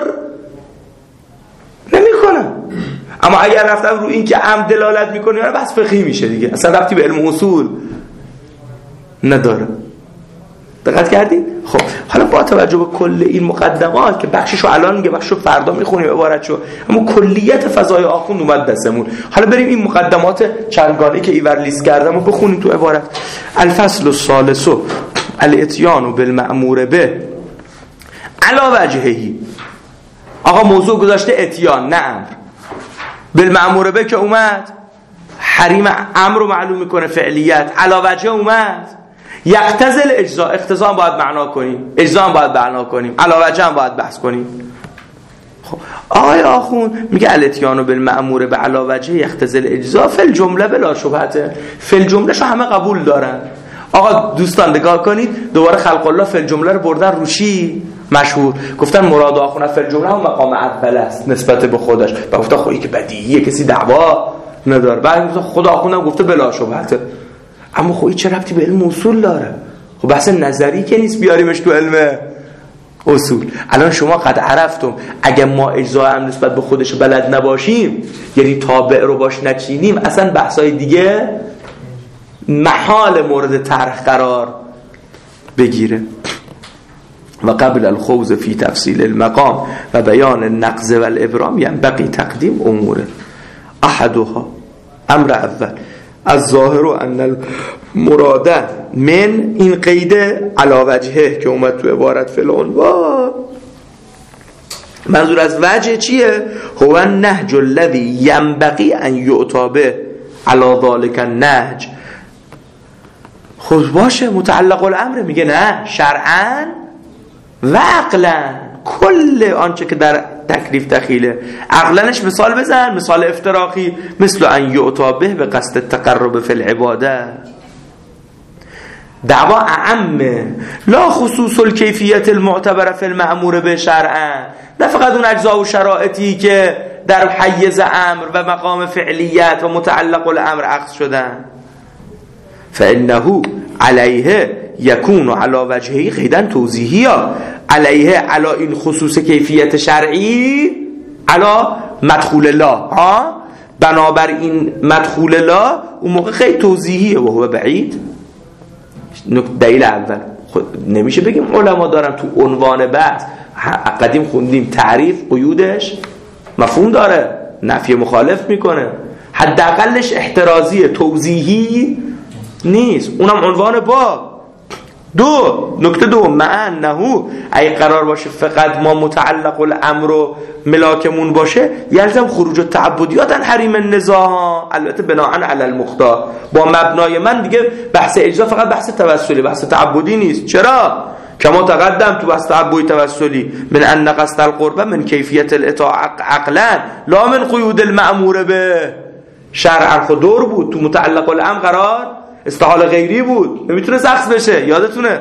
نمیکنم. اما اگر رفتم رو این که عمد دلالت میکنه یا بس فقهی میشه دیگه، اصلا ربطی به علم اصول نداره. دقت کردید؟ خب حالا با توجه به کل این مقدمات که بخششو الان میگه بخششو فردا میخونیم عبارتشو، اما کلیت فضای آخوند اومد دستمون. حالا بریم این مقدمات چندگانه‌ای که ایور لیست کردم رو بخونیم تو عبارت. الفصل الثالث الاتیان بالمأمور به علی وجههی. آقا موضوع گذاشته اتیان نه امر. بالمأمور به که اومد حریم امر رو معلوم میکنه، فعلیت علی وجه اومد یقتضی الاجزا. اقتضا هم باید معنا کنیم، اجزا هم باید معنا کنیم، علی وجه هم باید بحث کنیم. خب آقای آخوند میگه الاتیان بالمأمور به علی وجه یقتضی الاجزا فی الجمله بلا شبهه. فی الجمله شو همه قبول دارن. آقا دوستان نگاه کنید دوباره خلق الله فی الجمله رو بردن روشی مشهور. گفتن مراد آخوند فی الجمله هم مقام اول است نسبت به خودش. و گفتن خب این که بدیهیه کسی دعوا نداره. بعد خدا آخوند هم گفته بلا شبهه. اما خب این چه ربطی به علم اصول داره؟ خب بحث نظری که نیست بیاریمش تو علم اصول. الان شما قد عرفتم اگه ما اجزا هم نسبت به خودش بلد نباشیم، یعنی تابع رو باش نچینیم، اصلا بحثای دیگه محال مورد طرح قرار بگیره. و قبل الخوض فی تفصیل المقام و بیان النقض و الابرام ینبغی تقدیم امور احدها. امر اول الظاهر ان المراد من این قید علی وجهه که اومد تو عبارت فلان و منظور از وجه چیه؟ هو النهج الذي ينبغي ان يؤتى به علی ذلك النهج. خب باشه متعلق الامر میگه نه شرعاً و عقلاً کل آنچه که در تکلیف دخیله. عقلنش مثال بزن، مثال افتراقی، مثل ان یعطا به به قصد التقرب فی العباده. دعوا اعمه، لا خصوص الکیفیت المعتبر فی المأمور به شرعا، نه فقط اون اجزا و شرایطی که در حیز امر و مقام فعلیت و متعلق الامر اخذ شدن. فانه علیه یکون علی وجهی قیدا توضیحی، علیه علی این خصوص کیفیت شرعی علی مدخول الله ها، بنابر این مدخول الله اون موقع خیلی توضیحیه و هو بعید. دلیل اول خود نمیشه بگیم علما دارن تو عنوان بحث، قدیم خوندیم تعریف قیودش مفهوم داره، نفی مخالف میکنه، حداقلش احترازیه، توضیحی نیست، اونم عنوان باب. دو نکته دو، مع انه ای قرار باشه فقط ما متعلق الامر و ملاکمون باشه، یلزم خروج التعبدیات عن حریم النزاع، البته بناء علی المختار. با مبنای من دیگه بحث اجزا فقط بحث توسلی، بحث تعبدی نیست. چرا؟ کما تقدم تو بحث تعبدی توسلی، من ان قصد القربه من کیفیت الاطاعه عقلا لا من قیود المأمور به شرعا. خود دور بود تو متعلق الامر قرار استحال غیری بود، نمیتونه سخص بشه، یادتونه؟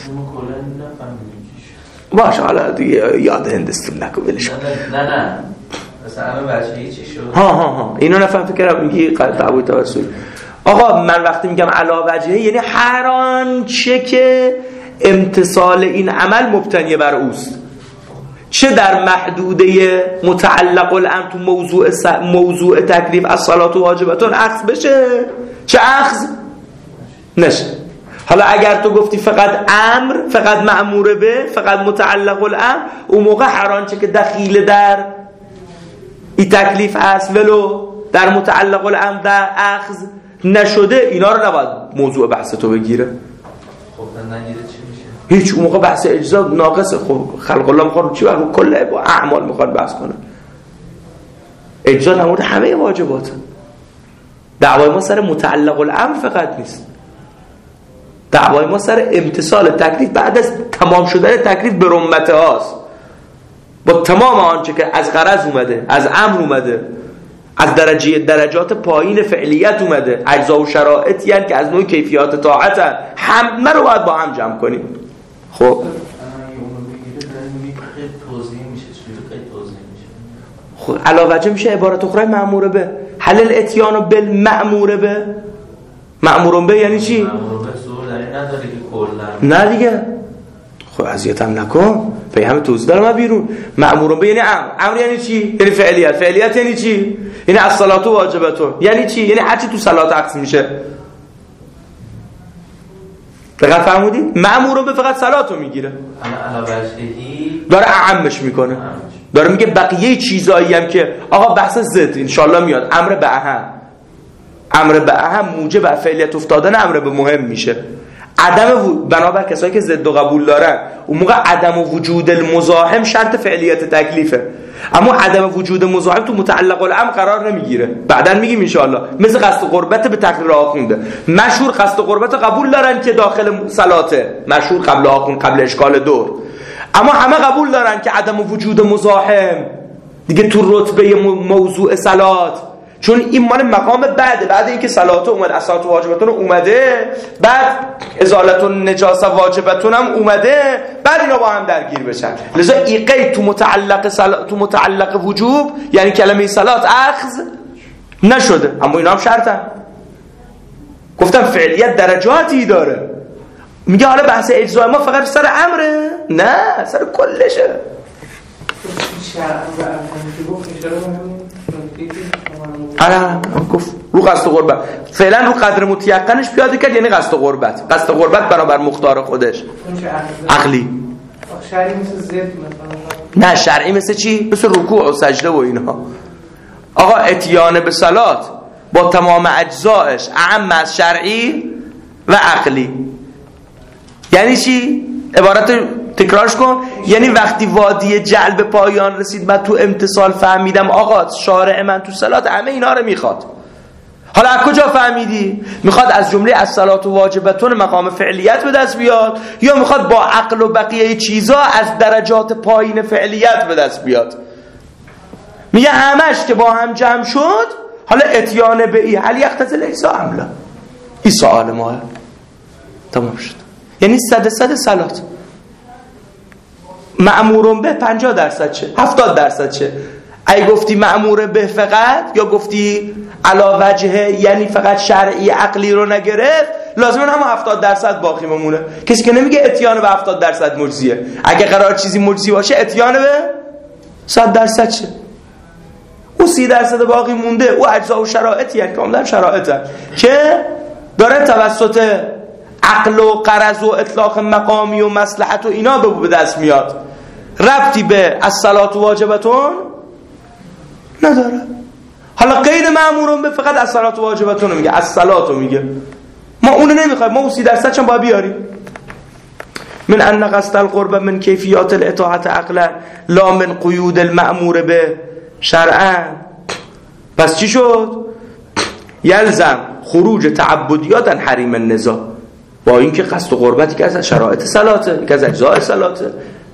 باشه حالا دیگه یاد هندستون نکن ولش کن. نه نه مثلا بچه‌ای چی شد؟ ها ها ها اینو نفهم، فکر کنم میگی تعبد توسل. آقا من وقتی میگم علا وجهه یعنی هر آنچه که امتصال این عمل مبتنی بر اوست، چه در محدوده متعلق الامر تو موضوع س... موضوع تکلیف الصلات و واجباتون اخذ بشه، چه اخذ نشه. حالا اگر تو گفتی فقط امر، فقط مأمور به، فقط متعلق الامر، اون موقع هر آنچه که دخیل در این تکلیف هست ولو در متعلق الامر در اخذ نشده، اینا رو نباید موضوع بحث تو بگیره. خب نگیره چی میشه؟ هیچ. اون موقع بحث اجزا ناقصه. خب خلق الله میخواد چی بگه؟ کل با اعمال میخواد بحث کنه. اجزا نمود همه واجبات. دعوای ما سر متعلق الامر فقط نیست، دعوای ما سر امتصال تکلیف بعد از تمام شدن تکلیف به رمته هاست، با تمام آنچه که از غرض اومده، از امر اومده، از درجه درجات پایین فعلیت اومده، اجزا و شرایطی هستند که از نوع کیفیات طاعت هستند، همه رو باید با هم جمع کنیم. خب خب علاوه میشه عبارت اخرى مأمور به، حل الاتیان بالمأمور به. مأمور به یعنی چی؟ مأمور به زور داری نداره که کلا نه دیگه. خب اذیتم نکن، به همه توضیح دارم بیرون. مأمور به یعنی امر، امر یعنی چی؟ یعنی فعلیت، فعلیت یعنی چی؟ یعنی الصلات و واجباتون یعنی چی؟ یعنی هر چی تو صلات عکس میشه. دقیق فهمیدی؟ مأمور به فقط صلاتو میگیره، علاوه وجهی داره اعمش میکنه، داره میگه بقیه چیزایی هم که آقا بحث ضد ان شاء الله میاد، امر به اهم، امر به اهم موجب فعلیت افتادن امر به مهم میشه. عدم و... بنابر کسایی که ضد و قبول دارن اون موقع عدم وجود المزاحم شرط فعلیت تکلیفه، اما عدم وجود مزاحم تو متعلق الامر قرار نمیگیره. بعداً میگیم ان شاء الله. مثل قصد قربت به تقریر آخونده، مشهور قصد قربت قبول دارن که داخل صلاته، مشهور قبل آخون، قبل اشکال دور، اما همه قبول دارن که عدم وجود مزاحم دیگه تو رتبه موضوع صلات، چون این مال مقام بعده، بعد اینکه صلات اومد، اسات و واجباتون اومده، بعد ازالت النجاسه واجباتون هم اومده، بعد اینا با هم درگیر بشن. لذا این قید تو متعلق صلات، تو متعلق وجوب یعنی کلمه صلات اخذ نشده، اما اینا هم شرطن. گفتم فعلیت درجاتی داره. میگه حالا بحث اجزای ما فقط سر امره؟ نه، سر کلشه. آره گفت رو قصد قربت، فعلا رو قدر متیقنش پیاده کرد، یعنی قصد قربت، قصد قربت برابر مختار خودش عقلی. شرعی مثل زد مثلا؟ نه شرعی مثل چی؟ مثل رکوع و سجده و اینها. آقا اتیان به صلات با تمام اجزایش اعم از شرعی و عقلی یعنی چی؟ عبارت تکرارش کن. یعنی وقتی وادی جلب پایان رسید، من تو امتصال فهمیدم آقا شارع من تو صلات همه اینا رو میخواد. حالا از کجا فهمیدی؟ میخواد از جمله از صلات و واجباتون مقام فعلیت به دست بیاد، یا میخواد با عقل و بقیه چیزا از درجات پایین فعلیت به دست بیاد؟ میگه همش که با هم جمع شد، حالا اتیان به ای هل یختزل ایسا عملا، این سوال ماه تمام شد. یعنی صد صد صلات مأمورون به پنجاه درصد چه هفتاد درصد چه؟ ای گفتی مأمور به فقط یا گفتی علا وجه، یعنی فقط شرعی عقلی رو نگرفت، لازمه هم هفتاد درصد باقی بمونه. کسی که نمیگه اتیان به هفتاد درصد مجزیه. اگه قرار چیزی مجزی باشه اتیان به صد درصد چه؟ اون سی درصد باقی مونده او اجزا و شرایطی هست، کاملا شرایط هست که داره توسط عقل و غرض و اطلاق مقامی و مصلحت و اینا به دست میاد، ربطی به الصلات و واجبتون نداره. حالا قید مأمورون به فقط الصلات و واجبتون میگه، الصلات رو میگه، ما اونو نمیخوایم، ما اون سی درصد چون باید بیاریم. من ان قصد القرب من کیفیات الاطاعت عقلا لا من قیود المأمور به شرعا. پس چی شد؟ یلزم خروج تعبدیات عن حریم النزاع، با اینکه قصد و قربتی که از شرایط صلاته، که از اجزاء صلاته.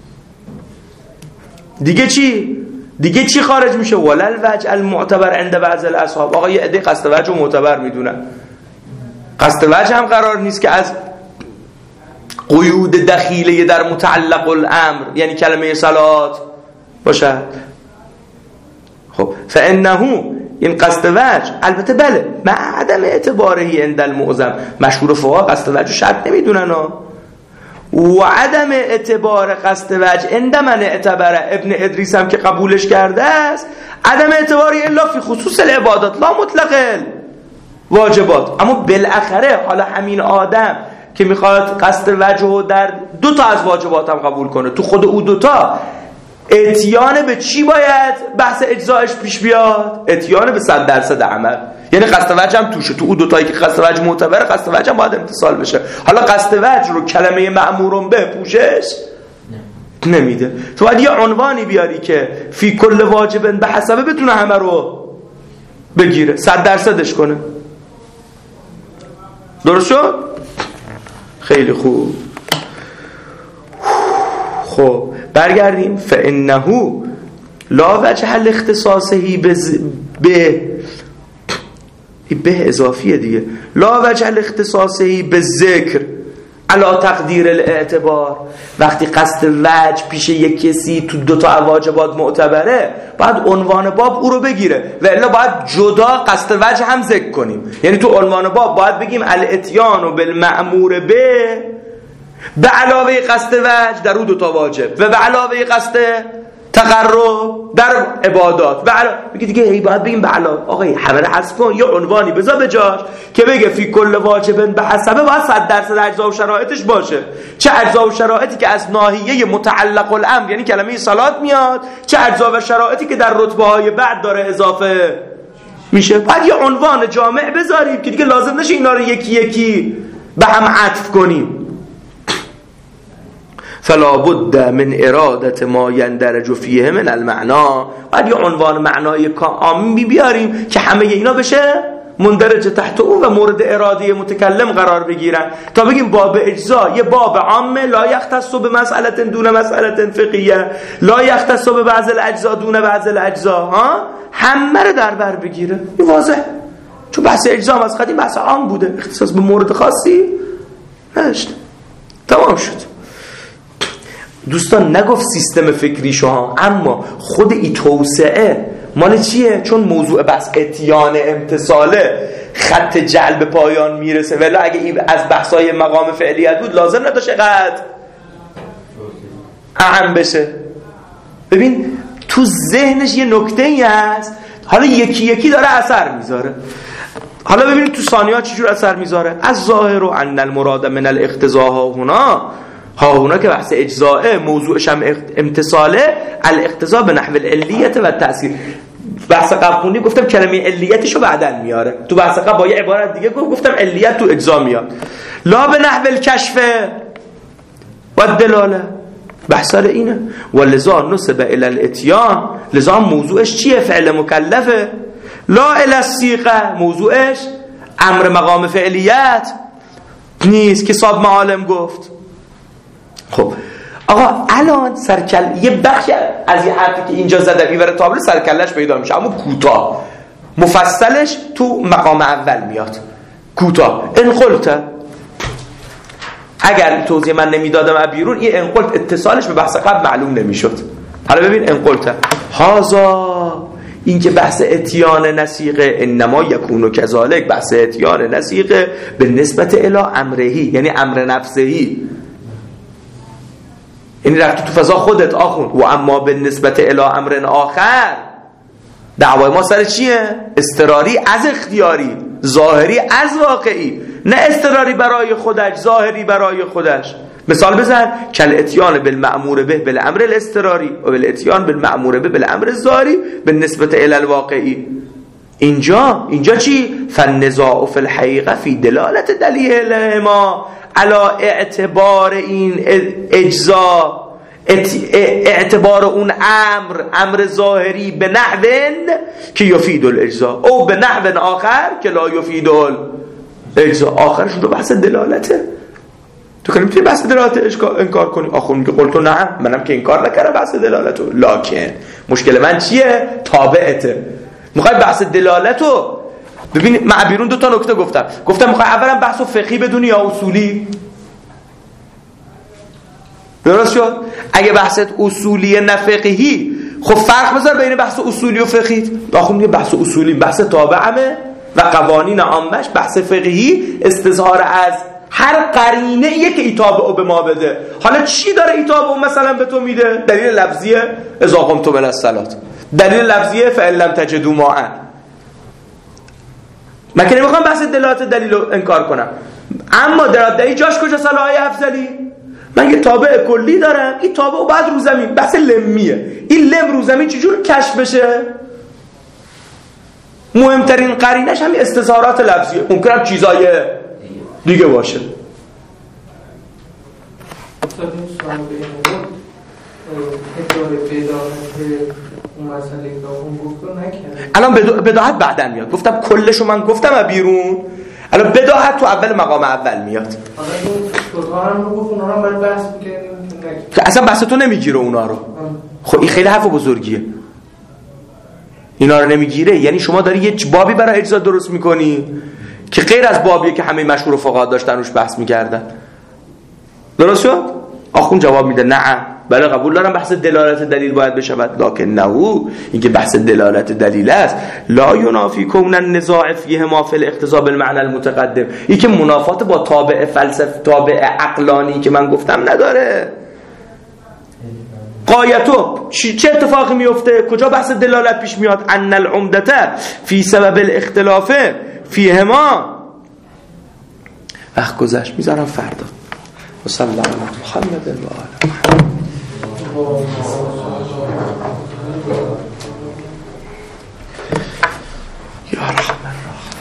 دیگه چی؟ دیگه چی خارج میشه؟ ولل وجه المعتبر عند بعض الاصحاب. آقا یه عده قصد وجه رو معتبر میدونن، قصد وجه هم قرار نیست که از قیود دخیله در متعلق الامر یعنی کلمه صلات باشد. خب فانه این قصد وجه البته بله مع عدم اعتباره عند المعظم، مشهور فقها قصد وجه شرط نمیدونن ها. و عدم اعتبار قصد وجه عند من اعتبر ابن ادریس هم که قبولش کرده است، عدم اعتباری الا فی خصوص العبادات لا مطلق واجبات. اما بالاخره حالا همین آدم که میخواد قصد وجه رو در دو تا از واجبات هم قبول کنه، تو خود او دوتا اتیان به چی باید بحث اجزایش پیش بیاد؟ اتیان به صد درصد عمل، یعنی قصد وجه هم توشه. تو او دوتایی که قصد وجه معتبره، قصد وجه هم باید امتصال بشه. حالا قصد وجه رو کلمه مأمورون به پوشش نمیده. تو باید یه عنوانی بیاری که فی کل واجبن به حسبه بتونه همه رو بگیره، صد درصدش کنه. درست شد؟ خیلی خوب. خب برگردیم. فانه لا وجه الاختصاصه بز... به به اضافیه دیگه، لا وجه الاختصاصه به ذکر علا تقدیر الاعتبار. وقتی قصد وجه پیش یک کسی تو دوتا واجبات معتبره، باید عنوان باب او رو بگیره و الا باید جدا قصد وجه هم ذکر کنیم. یعنی تو عنوان باب باید بگیم الاتیان و بالمأمور به به علاوه قصد وجه در او دوتا واجب و به علاوه قصد تقرب در عبادات. به علاوه میگه دیگه ای باید بگیم به علاوه. آقای همه رو حذف کن، یه عنوانی بذار به جاش که بگه فی کل واجبن به حسبه باید صد درصد اجزا و شرایطش باشه. چه اجزا و شرایطی که از ناحیه متعلق الامر یعنی کلمه صلات میاد، چه اجزا و شرایطی که در رتبه های بعد داره اضافه میشه. باید یه عنوان جامع بذاریم که دیگه لازم نشه اینا رو یکی یکی به هم عطف کنیم. فلا بد من اراده ما یندرج فیه من المعنا. باید یه عنوان معنای عامی بیاریم که همه اینا بشه مندرج تحت اون و مورد اراده متکلم قرار بگیرن، تا بگیم باب اجزا یه باب عامه لا یختص به مسئله دون مسئله فقهیه، لا یختص به بعض الاجزا دون بعض الاجزا، ها همه رو در بر بگیره. این واضح، چون بحث اجزا هم از قدیم بحث عام بوده، اختصاص به مورد خاصی نداشته. تمام شد. دوستان نگفت سیستم فکری شما، اما خود ای توسعه مال چیه؟ چون موضوع بحث اتیان امتصاله، خط جلب پایان میرسه. ولی اگه این از بحثای مقام فعلیت بود لازم نداشت قد اهم بشه. ببین تو ذهنش یه نکته‌ای هست، حالا یکی یکی داره اثر میذاره. حالا ببینید تو ثانیات چجور اثر میذاره. از ظاهر و ان المراد من الاقتضاء ها هنا ها هنا که بحث اجزاء موضوعش هم امتصاله، الاقتضاء به نحو العلیت و تأثیر. بحث قبل خوندی گفتم کلمه علیتشو بعدن میاره، تو بحث قبل با یه عبارت دیگه گفتم علیت تو اجزا میاد. لا به نحو الکشف و الدلاله، بحث سر اینه. و لذا نسب الى الاتیان، لذا موضوعش چیه؟ فعل مکلفه. لا الی الصیغه، موضوعش امر مقام فعلیت نیست که صاحب معالم گفت. خب آقا الان سرکل یه بخش از یه حرفی که اینجا زدم اینور تابلو سرکلش پیدا میشه، اما کوتاه. مفصلش تو مقام اول میاد کوتاه. انقلت، اگر توضیح من نمیدادم بیرون این انقلت اتصالش به بحث قبل معلوم نمیشد. حالا ببین انقلت هازا، این که بحث اتیان نسیقه، انما یکونو کذالک، بحث اتیان نسیقه به نسبت الی امرهی، یعنی امر نفسهی، یعنی رفتی تو فضا خودت آخون. و اما به نسبت الی امر آخر، دعوای ما سر چیه؟ اضطراری از اختیاری، ظاهری از واقعی. نه اضطراری برای خودش، ظاهری برای خودش. مثال بزن، کل اتیان بالمأمور به بالامر الاضطراری و بالاتیان بالمأمور به بالامر الظاهری بالنسبت الی الواقعی. اینجا اینجا چی؟ فالنزاع فی الحقیقه فی دلالت دلیل ما علی اعتبار این اجزا، اعتبار اون امر امر ظاهری به نحو که یفید الاجزا او به نحو آخر که لا یفید الاجزا. آخرش رو بحث دلالته. تو کنی میتونی بحث دلالت انکار کنی. آخون میگه قلتو نه، منم که انکار نکردم بحث دلالتو، لکن مشکل من چیه؟ تابعته. میخوای بحث دلالتو ببین. من بیرون دو تا نکته گفتم گفتم میخوای اولا بحث فقهی بدونی یا اصولی؟ درست شد؟ اگه بحثت اصولی نه فقهی، خب فرق بذار بین بحث اصولی و فقهی. آخون میگه بحث اصولی بحث تابعمه و قوانین عامش، بحث فقهی استظهار از هر قرینه ایه که ایتابه به ما بده. حالا چی داره ایتابه مثلا به تو میده؟ دلیل لفظیه اذا قمتم الی الصلاة، دلیل لفظیه فإن لم تجدوا ماء. من که نمیخوام بحث دلالت دلیل رو انکار کنم، اما دلالت دلیل جاش کجا؟ صلاحی افضلی. من یه تابع کلی دارم، این تابع رو بعد رو زمین، بحث لمیه. این لم رو زمین چجور کشف بشه؟ مهمترین قرینش همین استظهارات لفظیه. ممکنه چیزای دیگه باشه. الان بداهت بعدن میاد. گفتم کلشو من گفتم بیرون، الان بداهت تو اول مقام اول میاد. که اصلا بحث تو نمیگیره اونا رو. خب این خیلی حرف بزرگیه. اینا رو نمیگیره یعنی شما داری یه بابی برای اجزا درست میکنی که غیر از بابیه که همه مشهور فقها داشتن روش بحث میکردن. درست شد؟ آخون جواب میده نه، بله قبول دارم بحث دلالت دلیل باید بشود، لکن نه، اینکه بحث دلالت دلیل است لا ینافی کون النزاع فیه ما فی الاقتضاء بالمعنى المتقدم. این که منافات با تابع فلسفه، تابع عقلانی که من گفتم نداره. قایتو چه اتفاقی میفته؟ کجا بحث دلالت پیش میاد؟ ان العمدته فی سبب الاختلاف فیهما. وقت گذشت، میذارم فردا. و صلی الله علی محمد و آله یا رحمن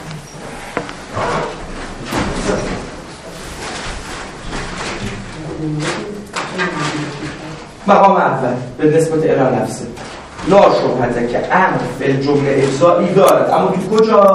مقام اول به نسبت الی نفسه لا شبهه که امر فی الجمله اجزایی دارد، اما تو کجا؟